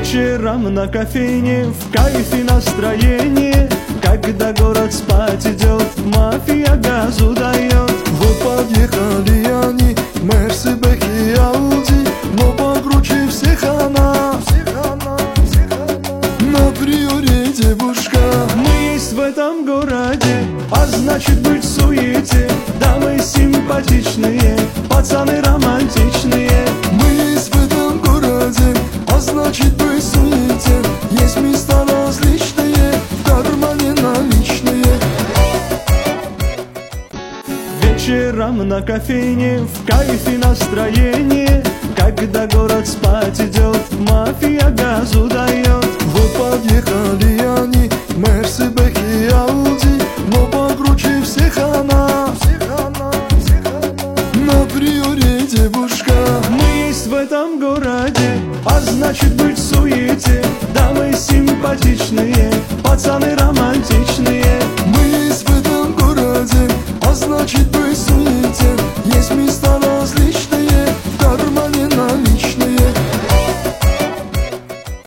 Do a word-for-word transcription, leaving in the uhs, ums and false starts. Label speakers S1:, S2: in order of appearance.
S1: Вечером на кофейне в кайфе настроение, когда город спать идет, мафия газу дает.
S2: Вот подъехали они, Мерсы, Бэхи, Ауди, но покруче всех она, на приоре девушка.
S1: Мы есть в этом городе, а значит быть в суете. Дамы симпатичные, пацаны романтичные.
S2: Мы есть в этом городе, а значит быть в суете. Есть места различные, в кармане наличные.
S1: Вечером на кофейне в кайфе настроение, когда город спать идет, мафия газу дает.
S2: Вот подъехали они, Мерсы, Бэхи, Ауди, но покруче всех она, на приоре девушка.
S1: Мы есть в этом городе, а значит быть в суете. Дамы симпатичные, пацаны романтичные.
S2: Мы есть в этом городе, а значит быть